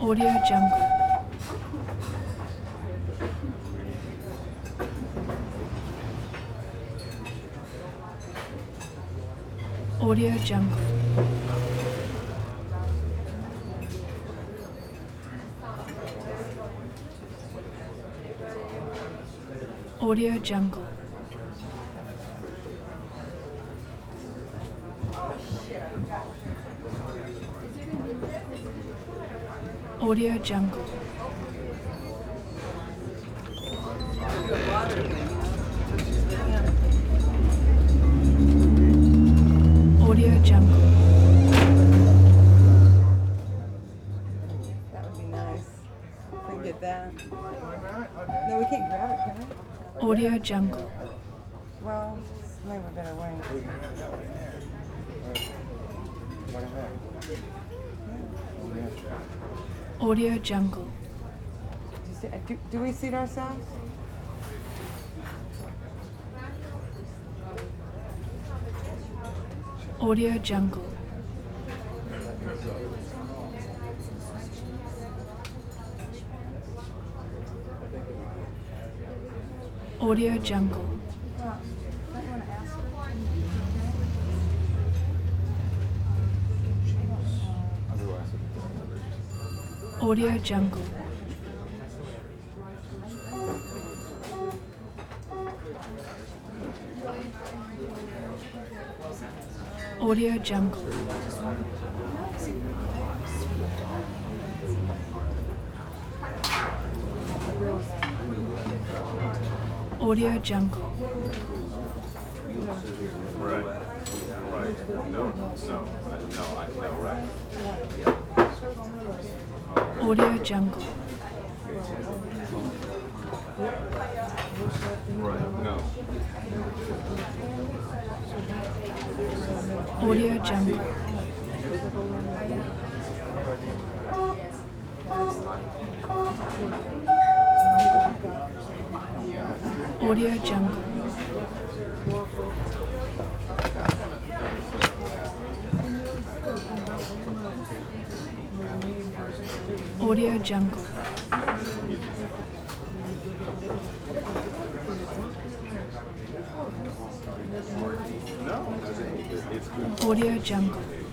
Audio Jungle. Audio Jungle. Audio Jungle. Audio Jungle. Audio Jungle. That would be nice. If we get that. No, we can't grab it, can we? Audio Jungle. Well, maybe we better wait. Audio Jungle. Do we seat ourselves? Audio Jungle. Audio Jungle. Audio Jungle. Audio Jungle. Audio Jungle. Right. Right. No, I know, right. Audio Jungle. Right. No. Audio Jungle. Audio Jungle. Audio Jungle. No. It's good. Audio Jungle.